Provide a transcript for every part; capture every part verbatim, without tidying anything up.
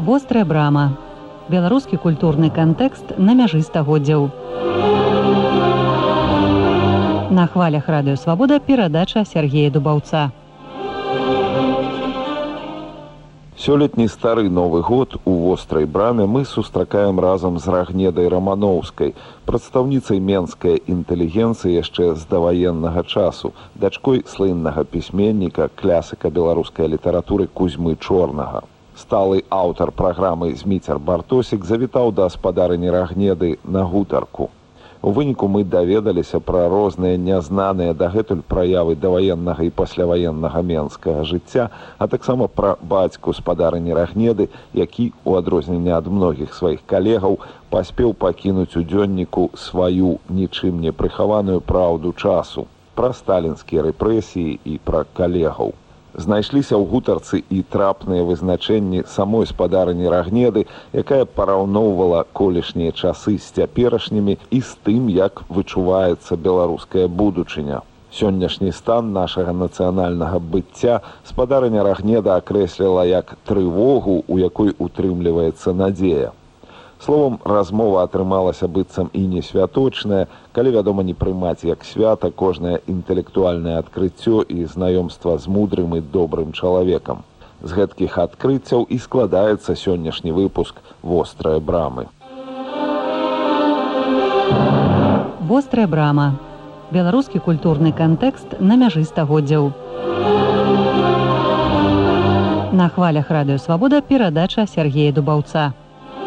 Вострая брама. Беларускі культурны кантэкст на мяжы стагоддзяў. На хвалях радыё Свабода перадача Сергея Дубаўца. Сёлетні стары Новы год у Вострай браме мы сустракаем разам з Рагнедай Рамановскай, прадстаўніцай менскай інтэлігенцыі яшчэ з даваеннага часу, дачкой слыннага пісьменніка, клясыка беларускай літаратуры Кузьмы Чорнага. Сталы аўтар праграмы Зміцер Бартосік завітаў да спадарыні Рагнеды на гутарку. У выніку мы даведаліся пра розныя нязнаныя дагэтуль праявы даваеннага і пасляваеннага менскага жыцця, а таксама пра бацьку спадарыні Рагнеды, які, у адрозненне ад многіх сваіх калегаў, паспеў пакінуць у дзённіку сваю нічым не прыхаваную праўду часу, пра сталінскія рэпрэсіі і пра калегаў. Знайшліся ў гутарцы і трапныя вызначэнні самой спадарыні Рагнеды, якая параўноўвала колішнія часы з цяперашнімі і з тым, як вычуваецца беларуская будучыня. Сённяшні стан нашага нацыянальнага быцця спадарыня Рагнеда акрэсліла як трывогу, у якой утрымліваецца надзея. Словом, размова атрымалася быццам і не святочная, калі, вядома, не прымаць як свята кожнае інтэлектуальнае адкрыццё і знаёмства з мудрым і добрым чалавекам. З гэткіх адкрыццяў і складаецца сённяшні выпуск «Вострая брамы». Вострая брама. Беларускі культурны кантэкст на мяжы стагоддзяў. На хвалях радыё Свабода перадача Сергея Дубаўца.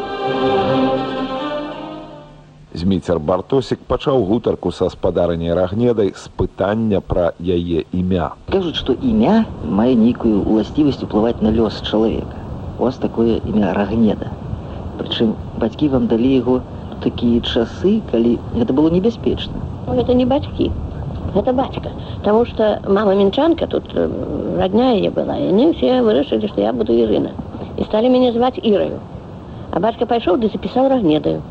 Зміцер Бартосік пачаў гутарку са спадарыняй Рагнедай з пытання пра яе імя. Кажуць, што імя мае нейкую уласцівасць уплываць на лёс чалавека. У вас такое імя Рагнеда. Прычым бацькі вам далі яго ў такія часы, калі гэта было небяспечна. Гэта не бацькі, гэта бацька. Таму што мама мінчанка, тут родня яе была, і они ўсе вырашылі, што я буду Ірына. І сталі мяне зваць Іраю. А бацька пайшоў ды запісаў Рагнедаю.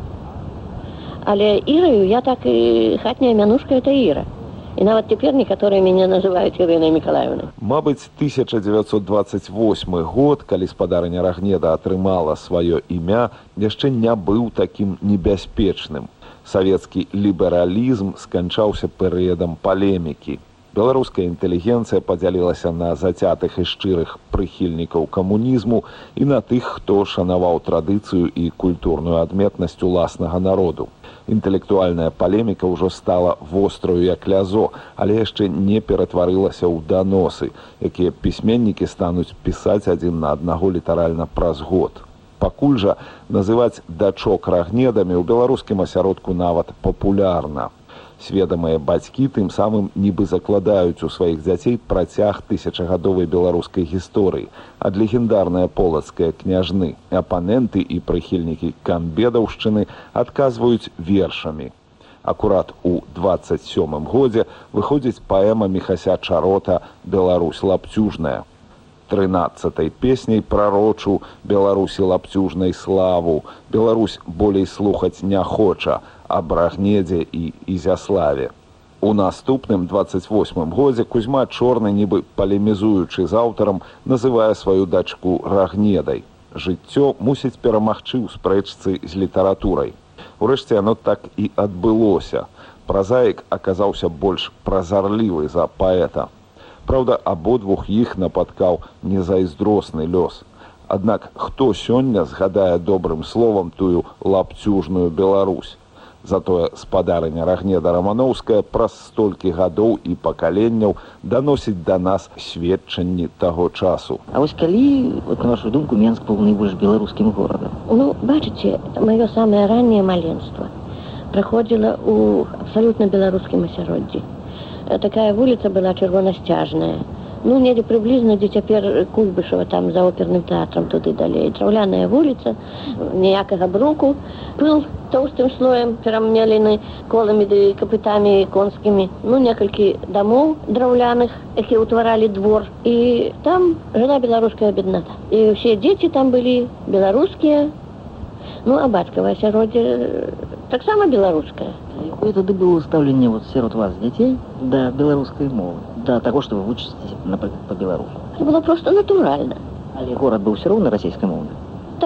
Але Іраю я так і хатняя мянушка это Іра. І нават цяпер некаторыя мяне называюць Ірынай Мікалаевнай. Мабыць, тысяча дзевяцьсот дваццаць восьмы год, калі спадарыня Рагнеда атрымала сваё імя, яшчэ не быў такім небяспечным. Савецкі лібералізм сканчаўся перыядам палемікі. Беларуская інтэлігенцыя падзялілася на зацятых і шчырых прыхільнікаў камунізму і на тых, хто шанаваў традыцыю і культурную адметнасць уласнага народу. Інтэлектуальная палеміка ўжо стала востраю як лязо, але яшчэ не ператварылася ў даносы, якія пісьменнікі стануць пісаць адзін на аднаго літаральна праз год. Пакуль жа называць дачок Рагнедамі ў беларускім асяродку нават папулярна. Сведамыя бацькі тым самым нібы закладаюць у сваіх дзяцей працяг тысячагадовай беларускай гісторыі, ад легендарныя полацкія княжны, апаненты і прыхільнікі камбедаўшчыны адказваюць вершамі. Акурат у дваццаць сёмым годзе выходзіць паэма Міхася Чарота «Беларусь лапцюжная». трынаццатай песняй прарочу Беларусі лапцюжнай славу, Беларусь болей слухаць не хоча, аб Рагнедзе і Ізяславе. У наступным дваццаць восьмым годзе Кузьма Чорны, нібы палемізуючы з аўтарам, называе сваю дачку Рагнедай. Жыццё мусіць перамагчы ў спрэчцы з літаратурай. Урэшце яно так і адбылося. Празаік аказаўся больш празарлівы за паэта. Праўда, абодвух іх напаткаў незайздросны лёс. Аднак хто сёння згадае добрым словам тую лапцюжную Беларусь? Затое спадарыня Рагнеда Рамановская праз столькі гадоў і пакаленняў даносіць да нас сведчанні таго часу. А вось калі, вот, на вашу думку, Менск быў найбольш беларускім горадам? Ну, бачыце, маё самае ранняе маленства праходзіла ў абсалютна беларускім асяроддзі. Такая вуліца была чырвонасцяжная. Ну, недзе прыблізна, дзе цяпер Куйбышева, там за оперным тэатрам туды далей. Драўляная вуліца, ніякага бруку. Пыл тоўстым слоем перамелены коламі ды капытамі конскімі. Ну, некалькі дамоў драўляных, якія ўтваралі двор. І там жыла беларуская бедната. І ўсе дзеці там былі беларускія. Ну, а бацькава асяроддзе таксама беларуская. Якое тады было стаўленне вот сярод вас, дзяцей, да беларускай мовы, да таго, што вы вучыцеся, напрыклад, па-беларуску? Це было просто натуральна. Але горад быў усё роўна расійскамоўны? Так.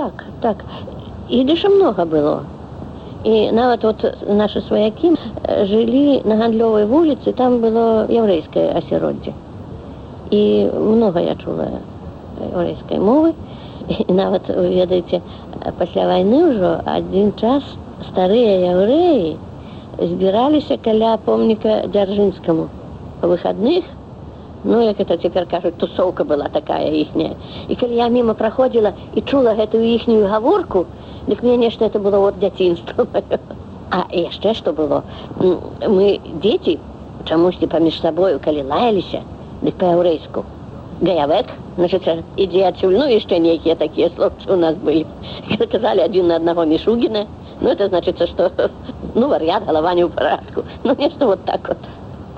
Так, так. Ідыша много было. І нават вот наши сваякі жылі на Гандлёвай вуліцы, там было яўрэйскае асяроддзе. І много я чула яўрэйскай мовы. І нават, вы ведаеце, пасля вайны ўжо адзін час старыя яўрэі збіраліся каля помніка Дзяржынскаму па выхадных. Ну, як это цяпер кажуць, тусоўка была такая іхняя. І калі я міма праходзіла і чула гэтую іхнюю гаворку, дык мне нешта это было от дзяцінства. А яшчэ што было? Мы, дзеці, чамусьці паміж сабою, калі лаяліся, дык па-яўрэйску. Гаявек, значит, ідзі адсюль, ну, яшчэ нейкія такія словцы у нас былі. Казалі адзін на аднаго Мішугіна. Ну, это значит, што, ну, вар'ят, галава не ў парадку. Ну, нешта вот так вот.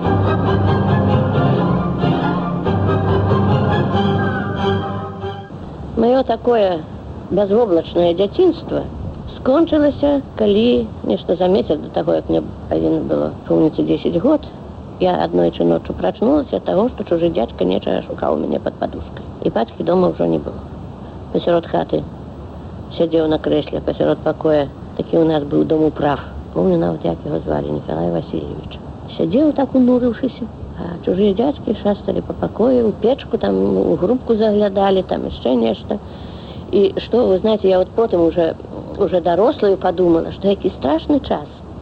Маё такое безвоблачнае дзяцінства скончылася, калі нешта за месяц да таго, як мне павінна было поўніцца дзесяць год, я аднойчы ноччу прачнулася ад таго, што чужы дзядзька нечага шукаў мяне пад падушкай. І бацькі дома ўжо не было. Пасярод хаты сядзеў на крэсле, пасярод пакоя. Такі ў нас быў дом управ. Помню нават, як яго звалі, Николай Васильевич. Сядзеў так унурыўшыся, а чужыя дзядзькі шасталі па пакоі, у печку, там, у грубку заглядалі, там яшчэ нешта. І што, вы знаете, я вот потым уже, уже дарослаю подумала, што які страшны час.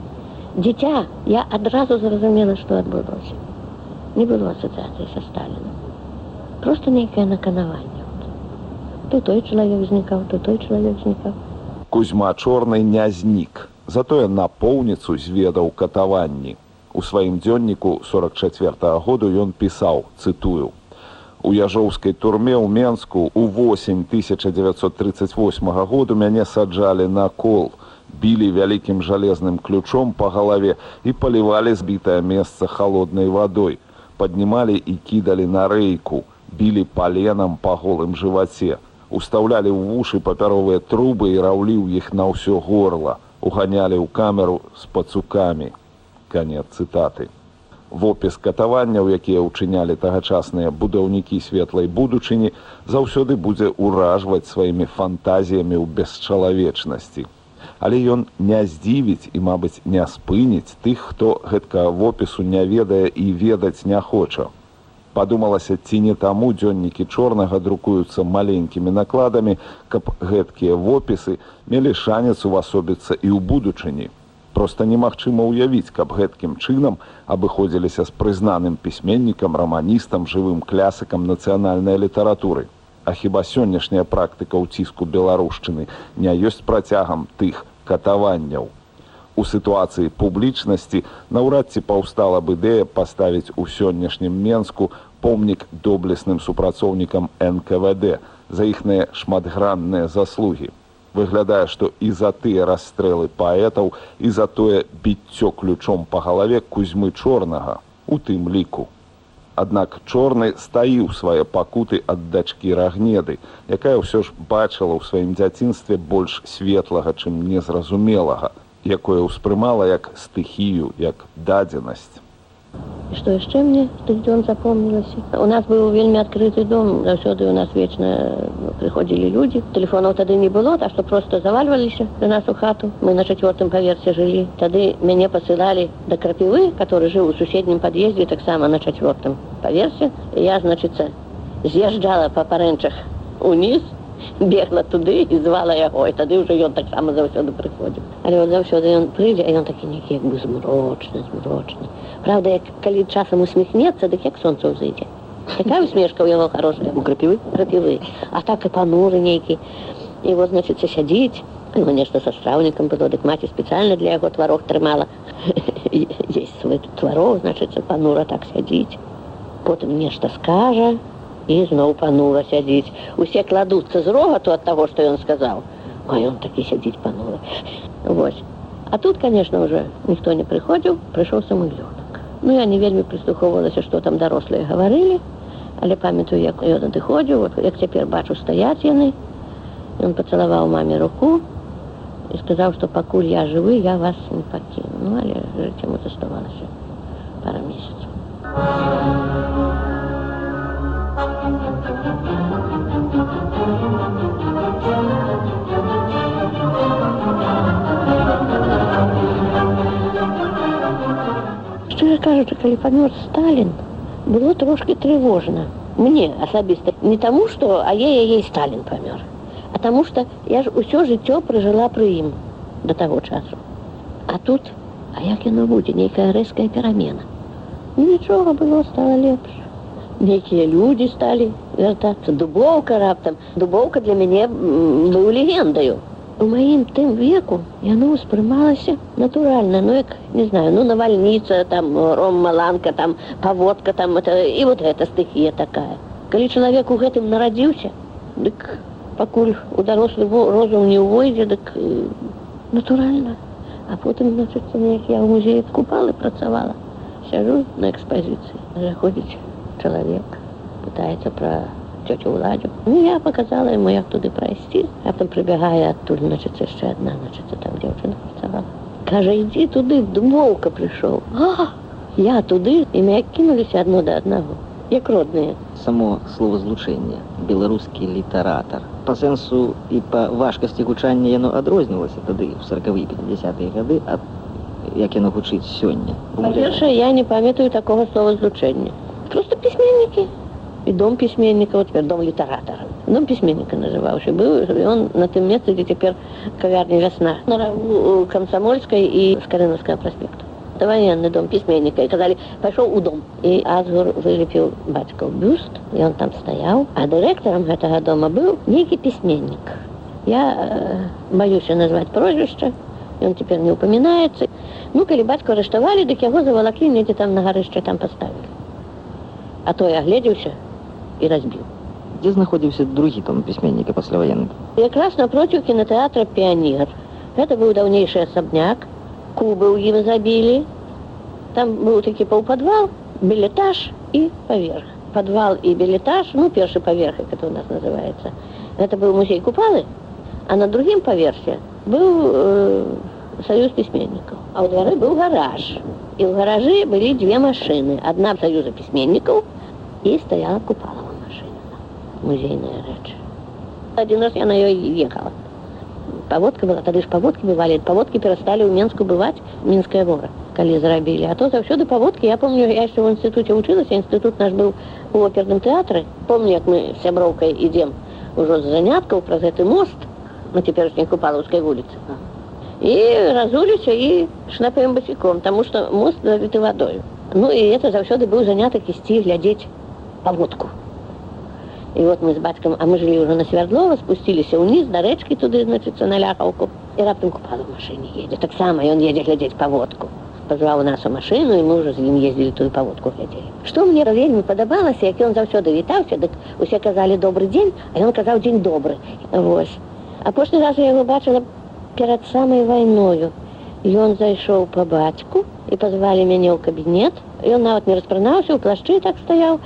Дзіця, я адразу зразумела, што адбылося. Не было асацыяцыі са Сталіным. Просто нейкае наканаванне. То той чалавек знікаў, то той чалавек знікаў. Кузьма Чорны не знік, затое напоўніцу зведаў катаванні. У сваім дзённіку сорок чацвёртага году ён пісаў, цытую: «У Яжоўскай турме ў Менску ў восень тысяча дзевяцьсот трыццаць восьмага году мяне саджалі на кол, білі вялікім жалезным ключом па галаве і палівалі збітае месца халоднай вадой, паднімалі і кідалі на рэйку, білі паленам па голым жываце, устаўлялі ў вушы папяровыя трубы і раўлі ў іх на ўсё горла, уганялі ў камеру з пацукамі». Канец цытаты. Вопіс катаванняў, якія ўчынялі тагачасныя будаўнікі светлай будучыні, заўсёды будзе ўражваць сваімі фантазіямі ў бесчалавечнасці. Але ён не здзівіць і, мабыць, не спыніць тых, хто гэткага вопісу не ведае і ведаць не хоча. Падумалася, ці не таму дзённікі Чорнага друкуюцца маленькімі накладамі, каб гэткія вопісы мелі шанец увасобіцца і ў будучыні. Проста немагчыма ўявіць, каб гэткім чынам абыходзіліся з прызнаным пісьменнікам, раманістам, жывым клясыкам нацыянальнай літаратуры. А хіба сённяшняя практыка ўціску беларушчыны не ёсць працягам тых катаванняў? У сітуацыі публічнасці наўрад ці паўстала б ідэя паставіць у сённяшнім Менску помнік доблесным супрацоўнікам эн ка вэ дэ за іхныя шматгранныя заслугі. Выглядае, што і за тыя расстрэлы паэтаў, і за тое біццё ключом па галаве Кузьмы Чорнага, у тым ліку. Аднак Чорны стаіў свае пакуты ад дачкі Рагнеды, якая ўсё ж бачыла ў сваім дзяцінстве больш светлага, чым незразумелага, якое ўспрымала як стыхію, як дадзенасць. І што яшчэ мне з тых дзён запомнілася? У нас быў вельмі адкрыты дом, заўсёды у нас вечна прыходзілі людзі. Тэлефонаў тады не было, так што проста завальваліся да нас у хату. Мы на чацвёртым паверсе жылі. Тады мяне пасылалі да Крапівы, который жыў у суседнім пад'ездзе, таксама на чацвёртым паверсе. І я, значыцца, з'язджала па парэнчах уніз, бегла туды і звала яго, і тады ўжо ён таксама заўсёды прыходзіў. Але вот заўсёды ён прыйдзе, а ён такі нейкі як бы змрочны, змрочны. Правда, як калі часам усміхнецца, дык як сонца ўзыдзе. Такая усмешка ў яго хорошая. У Крапівы? Крапівы. А так і пануры нейкі. І вот, значыцца, сядзіць. Ну, нешта са страўнікам было, дык маці спецыяльна для яго тварог трымала. Есть свой тварог, значыцца, панура так сядзіць. Потым нешта скажа, і зноў панура сядзіць. Усе кладуцца з рогату ад таго, што ён сказаў. А ён такі сядзіць панура. Вось. А тут, конечно, уже ніхто не прыходзіў, прыйшоў Самуйлёнак. Ну, я не вельмі прыслухоўвалася, што там дарослыя гаварылі, але памятаю, як ён адыходзіў, вот, як цяпер бачу, стаяць яны. Ён пацалаваў маме руку і сказаў, што пакуль я жывы, я вас не пакіну. Ну, але жыць яму заставалася пара месяцаў. кажучы, калі памёр Сталін, было трошки трывожна. Мне асабіста не таму, што а я яе Сталін памёр, а таму, што я ж усё жыццё пражыла пры ім да таго часу. А тут, а як яно будзе, нейкая рэзкая перамена. Нічога было, стала лепш. Нейкія людзі сталі вяртацца. Дубоўка раптам. Дубоўка для мяне быў легендаю. У маім тым веку яно ўспрымалася натуральна, ну як, не знаю, ну навальніца, там, ром, маланка, там, паводка, там, это, і вот гэта стыхія такая. Калі чалавек у гэтым нарадзіўся, дык пакуль у дарослы розум не ўвойдзе, дык натуральна. А потым, значит, як я ў музеі Купалы працавала, сяжу на экспазіцыі, заходзіць чалавек, пытаецца пра тетю Владю. Ну, я показала ему, як туди пройти. А потім прибігає оттуда, значить, ще одна, значить, там дівчина працювала. Каже, йди туди, Дубовка прийшов. А, я туди, і ми кинулися одно до одного, як родні. Само словазлучэнне, беларускі літаратар. Па сэнсу і па важкасці гучання яно адрознівалася тады, у сорокавыя пятидесятыя гады, ад як яно гучыць сёння. Па-першае, я не памятаю такого словазлучэння. Просто письменники. И дом письменника, вот теперь дом литератора. Дом письменника назывался. Был он на том месте, где теперь кавярня «Весна». На Комсомольской и Скорыновского проспекта. Это военный дом письменника. И сказали, пошел у дом. И Азгур вылепил батьков бюст, и он там стоял. А директором этого дома был некий письменник. Я э, боюсь назвать прозвище, и он теперь не упоминается. Ну, коли батьку арестовали, так его заволокли, где-то там на горище там поставили. А то я глядзеўся і разбіў. Дзе знаходзіўся другі том пісьменніка пасляваенны? Якраз напротив кинотеатра «Пионер». Это был даўнейшы асабняк. Кубы ў ім забілі. Там быў такі паўпадвал, билетаж і паверх. Падвал і билетаж, ну, першы паверх, як это у нас называется. Это был музей Купалы, а на другім паверсе быў э, союз письменников. А ў двары быў гараж. И в гараже были две машины. Одна союза письменников и стояла Купалова машина. Музейная речь. Один раз я на ее ехала. Поводка была, тогда же поводки бывали. Поводки перестали у Менску бывать, Минская вора, коли зарабили. А то завсёды поводки. Я помню, я еще в институте училась, а институт наш был у оперном театре. Помню, как мы с Сябровкой идем уже с занятков про этот мост на теперешней Купаловской улице. И разулись и шнапаем босиком, потому что мост залитый водой. Ну и это завсёды был заняток идти глядеть поводку. И вот мы с батьком, а мы жили уже на Свердлова, спустились вниз до речки туда, значит, на Ляховку. И раптом Купала в машине едет. Так само, и он едет глядеть поводку. Позвал нас в машину, и мы уже с ним ездили ту поводку глядели. Что мне вельми подобалось, як он завсёды вітаўся, так усе казали «добрый день», а он казал «день добрый». Вот. А прошлый раз я его бачила перед самой войною. И он зайшоў по батьку, и позвали меня в кабинет. И он нават не распранаўся, у плашчы так стоял.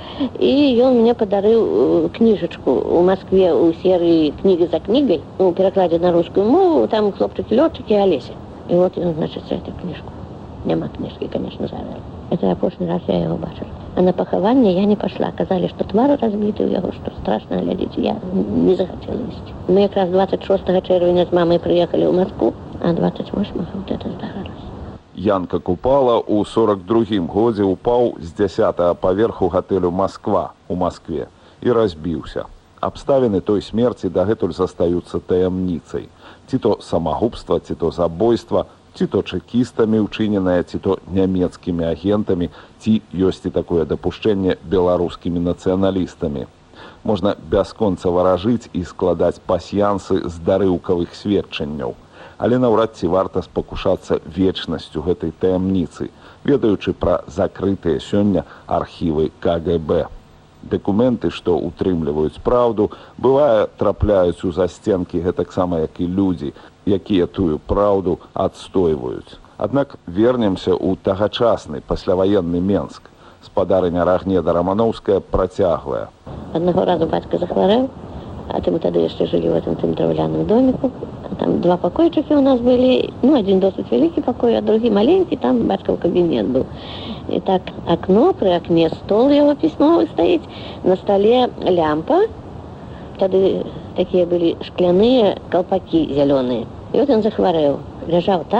И он мне подарил книжечку в Москве у серии «Книги за книгой», ну, в перекладе на русскую мову, там «Хлопчики-летчики» Олеся. И вот он, значит, эту книжку. Нема книжки, конечно, завел. Это я прошлый раз я его бачила. А на похование я не пошла. Казали, что твар разбитый у его, что страшно глядеть. Я не захотела вести. Мы как раз двадцать шостого чэрвеня с мамой приехали в Москву, а двадцать восьмого вот это здарылось. Янка Купала ў сорок другім годзе упаў з дзясятага паверху гатэлю «Москва» у Москве і разбіўся. Абставіны той смерці дагэтуль застаюцца таямніцай. Ці то самагубства, ці то забойства, ці то чэкістамі ўчыненае, ці то нямецкімі агентамі, ці ёсць і такое дапушчэнне беларускімі нацыяналістамі. Можна бясконца варажыць і складаць пасьянсы з дарыўкавых сведчанняў. Але наўрад ці варта спакушацца вечнасцю гэтай таямніцы, ведаючы пра закрытыя сёння архівы ка гэ бэ. Дакументы, што утрымліваюць праўду, бывае, трапляюць у засценкі гэтаксама, як і людзі, якія тую праўду адстойваюць. Аднак вернемся ў тагачасны пасляваенны Менск. Спадарыня Рагнеда Рамановская працяглая. Одного разу батька захварэў, а мы тогда еще жили в этом древляном домику. Там два покойчика у нас были. Ну, один досить великий покой, а другой маленький. Там батьков кабинет был. И так окно, при окне стол его письмовый стоит. На столе лямпа. Тогда такие были шкляные колпаки зеленые. И вот он захворел. Лежал там,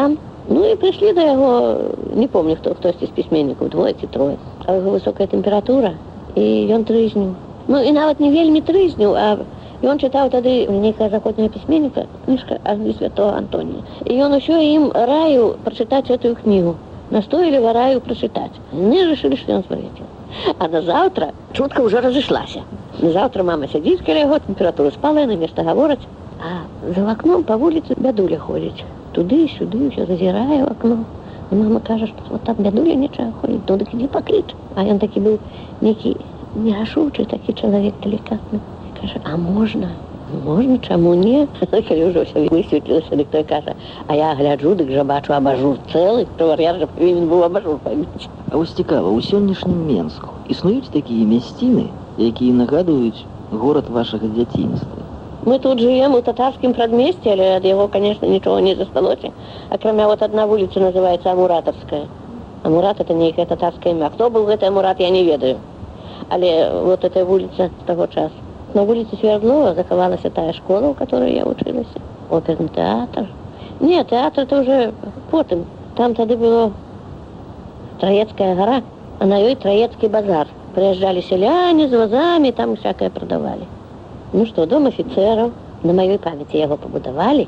Ну і прыйшлі да яго, не помню, хто хтосьці з пісьменнікаў, двое ці трое. А у яго высокая тэмпература, і ён трызніў. Ну і нават не вельмі трызніў, а ён чытаў тады нейкая заходняя пісьменніка, кніжка Англі святого Антонія. І ён усё ім раіў прачытаць гэтую кнігу. Настойліва раіў прачытаць. Не рашылі, што ён звар'яцеў. А на заўтра чутка ўжо разышлася. На заўтра мама сядзіць каля яго, тэмпература спала, яна нешта гавораць. А за вакном па вуліцы бядуля ходзіць. Туды-сюды, ўсё зазірае ў акно. І мама кажа, што вот там бядуля нечага ходзіць, то дык ідзі пакліч. А ён такі быў нейкі негашучы, такі чалавек далікатны. Кажа, а можна? Можна, чаму не? Калі ўжо ўсё высветлілася, дык той кажа, а я гляджу, дык жа бачу абажур цэлы, правар'яр жа павінен быў абажур памяць. А вось цікава, у сённяшнім Менску існуюць такія мясціны, якія нагадваюць горад вашага дзяцінства? Мы тут живем у татарскім прадмесці, але ад яго, конечно, нічога не засталося. Акрамя вот одна вуліца называется Амуратовская. Амурат — это нейкае татарскае імя. Хто быў гэты Амурат, я не ведаю. Але вот эта вуліца з таго часу. На вуліцы Свердлова захавалася тая школа, у которой я вучылася. Оперны тэатр. Не, тэатр это уже потым. Там тады было Траецкая гора, а на ёй Траецкі базар. Прыязджалі селяне з вазамі, там всякое прадавалі. Ну что, дом офицеров, на моей памяти яго побудовали,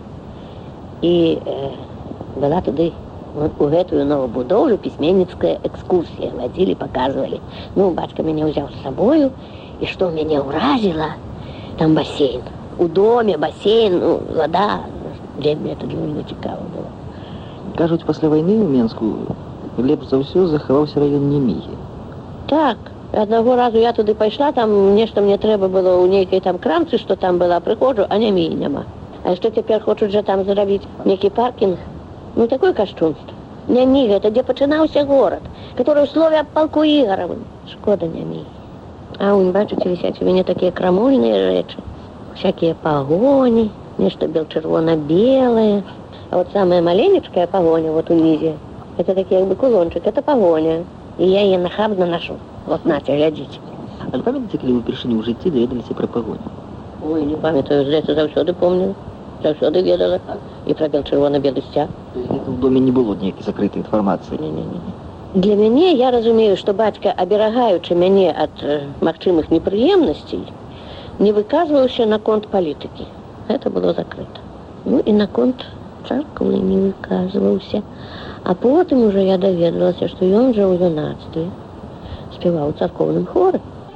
и э, была туды вот, у гэтую новобудовлю письменницкая экскурсия. Водили, показывали. Ну, бачка меня взял с собою, и что меня уразило, там бассейн. У доме бассейн, ну, вода, для меня это для меня цікаво было. Кажуть, пасля войны у Менску лепш за ўсё захаваўся раён Немігі. Так. Одного разу я туды пайшла, там нешта мне трэба было ў нейкай там крамцы, што там была, прыходжу, а Немігі няма. А што цяпер хочуць жа там зрабіць нейкі паркінг? Ну, такое кашчунство. Неміга, это дзе пачынаўся горад, который ў слове аб палку Ігаравым. Шкода Немігі. А вон, бачыце, вісяць у мяне такія крамольныя рэчы. Всякія пагоні, нешта бел-чырвона-белае. А вот самая маленечкая пагоня, вот унізе, это такі як бы кулончик, это пагоня. І я яе нахабна ношу. Вот, нате, глядзіце. А вы памятаеце, калі вы упершыню ў жыцці даведаліся пра пагоню? Ой, не памятаю, здаецца, заўсёды помню. Заўсёды ведала. І пра бел-чырвона-белы сцяг. В доме не было ніякай закрытай інфармацыі? Не-не-не. Для мяне, я разумею, што бацька, аберагаючы мяне ад э, магчымых непрыемнасцей, не выказваўся наконт палітыкі. Гэта было закрыта. Ну і наконт царквы не выказваўся. А потым уже я даведалася, што ён жа ў юнацтве спяваў у царкоўным хоры.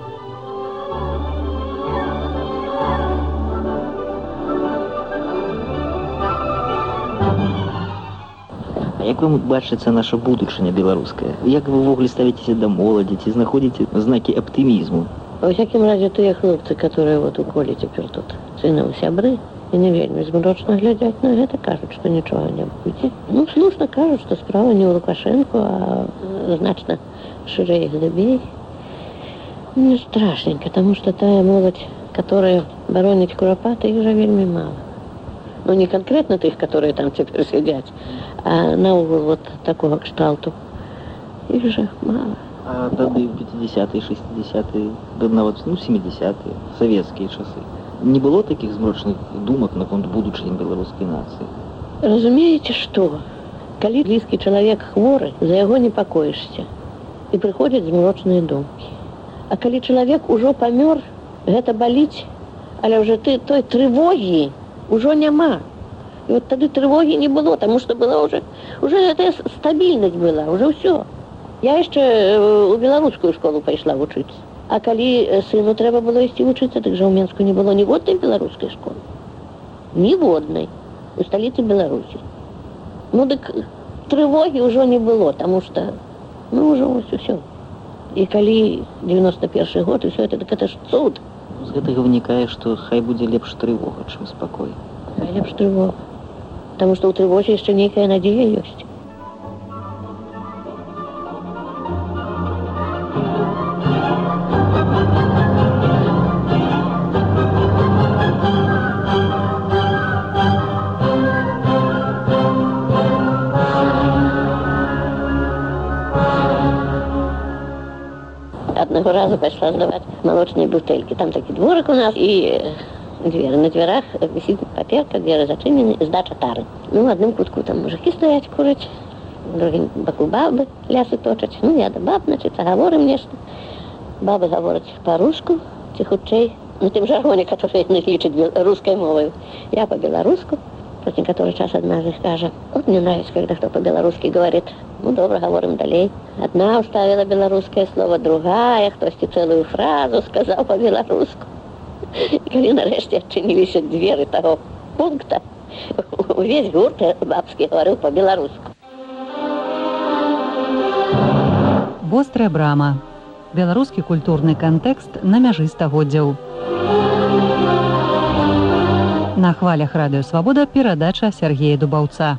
А як вам бачыцца наша будучыня беларуская? Як вы ўвогуле ставіцеся да моладзі, ці знаходзіце знакі аптымізму? Во всякім разе тыя хлопцы, которые вот у коле цяпер тут сынаў сябры, і не вельмі змрочна глядзяць на гэта, кажуць, што нічога не будзе. Ну, слушна кажуць, што справа не ў Лукашенко, а значна шырэй глыбей. Мне страшненько, потому что тая молодь, которая бароніць Курапата, их же вельмі мало. Ну, не конкретно тых, которые там теперь сидят, а наогул вот такого кшталту. Их же мало. А тады ў пяцідзясятыя, шэсцідзясятыя, нават, ну, сямідзясятыя, савецкія часы. Не было таких змрочных думак наконт будучыні беларускай нацыі? Разумееце, што? Калі блізкі чалавек хворы, за яго непакоішся. І прыходзяць змрочныя думкі. А калі чалавек ужо памёр, гэта баліць, але ўжо ты, той трывогі ўжо няма. І от тады трывогі не было, таму што была ўжо, ўжо гэтая стабільнасць была, ўжо ўсё. Я яшчэ у беларускую школу пайшла вучыцца. А калі сыну трэба было ісці вучыцца, так жа ў Менску не было ніводнай беларускай школы. Ніводнай. У сталіцы Беларусі. Ну, дык трывогі ўжо не было, таму што, ну, ўжо вось усё. І калі дзевяносто першы год, і ўсё это, так это ж цуд. З гэтага вынікае, што хай будзе лепш трывога, чым спакой. Хай лепш трывога. Таму што ў трывозе яшчэ нейкая надзея ёсць. Одного разу пошла сдавать молочные бутылки. Там такой дворик у нас, и двери. На дверах висит паперка, двери зачинены, сдача тары. Ну, в одном кутку там мужики стоять курить, в другим боку бабы лясы точать. Ну, я до баб, значит, говорим нечто. Бабы говорят по-русски, тихучей, на тем жаргоне, который их лечит русской мовой. Я по-белорусски, после который час однажды скажет, вот мне нравится, когда кто по-белорусски говорит. Ну, добро, говорим далее. Одна уставила белорусское слово, другая, хтось целую фразу сказал по-белорусски. И когда нарешті отчинились двери того пункта, весь гурт бабский говорил по-белорусски. Вострая брама. Беларускі культурны кантэкст на мяжы стагоддзяў. На хвалях радыё Свабода перадача Сергея Дубаўца.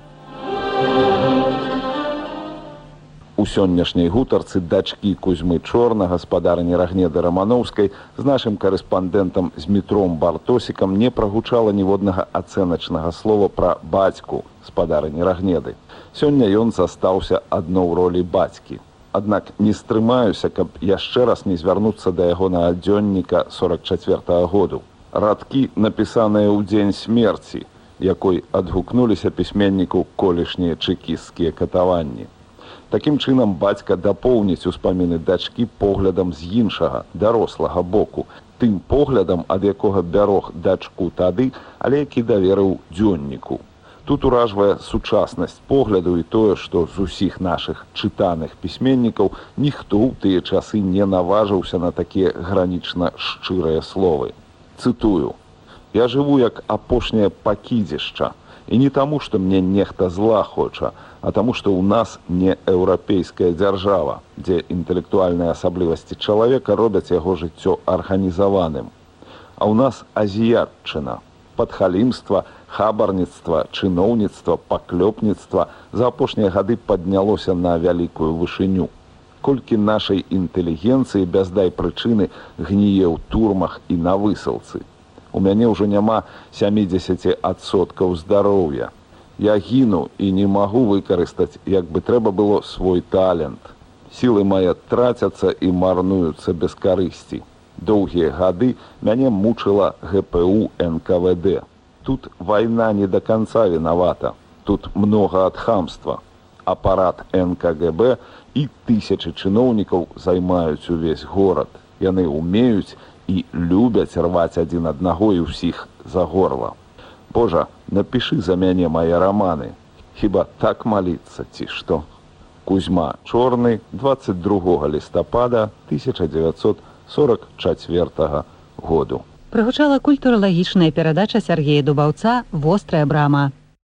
У сённяшняй гутарцы дачкі Кузьмы Чорна, гаспадарыні Рагнеды Рамановскай, з нашым карэспандэнтам Змітром Бартосікам не прагучала ніводнага ацэначнага слова пра бацьку гаспадарыні Рагнеды. Сёння ён застаўся адно ў ролі бацькі. Аднак не стрымаюся, каб яшчэ раз не звярнуцца да ягонага дзённіка сорак чацвёртага году. Радкі, напісаныя ў дзень смерці, якой адгукнуліся пісьменніку колішнія чэкісцкія катаванні. Такім чынам бацька дапоўніць успаміны дачкі поглядам з іншага, дарослага боку, тым поглядам, ад якога бярог дачку тады, але які даверыў дзённіку. Тут уражвае сучаснасць погляду і тое, што з усіх нашых чытаных пісьменнікаў ніхто ў тыя часы не наважыўся на такія гранічна шчырыя словы. Цытую: «Я жыву як апошняе пакідзішча, і не таму, што мне нехта зла хоча, а таму, што ў нас не еўрапейская дзяржава, дзе інтэлектуальныя асаблівасці чалавека робяць яго жыццё арганізаваным. А ў нас азіятчына, падхалімства, хабарніцтва, чыноўніцтва, паклёпніцтва за апошнія гады паднялося на вялікую вышыню. Колькі нашай інтэлігенцыі без дай прычыны гніе ў турмах і на высылцы. У мяне ўжо няма сямідзесят адсоткаў здароўя. Я гіну і не магу выкарыстаць, як бы трэба было, свой талент. Сілы мае трацяцца і марнуюцца без карысці. Доўгія гады мяне мучыла гэ пэ у эн ка вэ дэ. Тут вайна не да канца вінавата. Тут многа ад хамства. Апарат эн ка гэ бэ і тысячы чыноўнікаў займаюць увесь горад. Яны умеюць і любяць рваць адзін аднаго і ўсіх за горла. Божа, напішы за мяне мае раманы. Хіба так маліцца, ці што? Кузьма Чорны, двадцать другога лістапада тысяча дзевяцьсот сорок чацвёртага году. Прыгучала культуралагічная перадача Сергея Дубаўца «Вострая брама».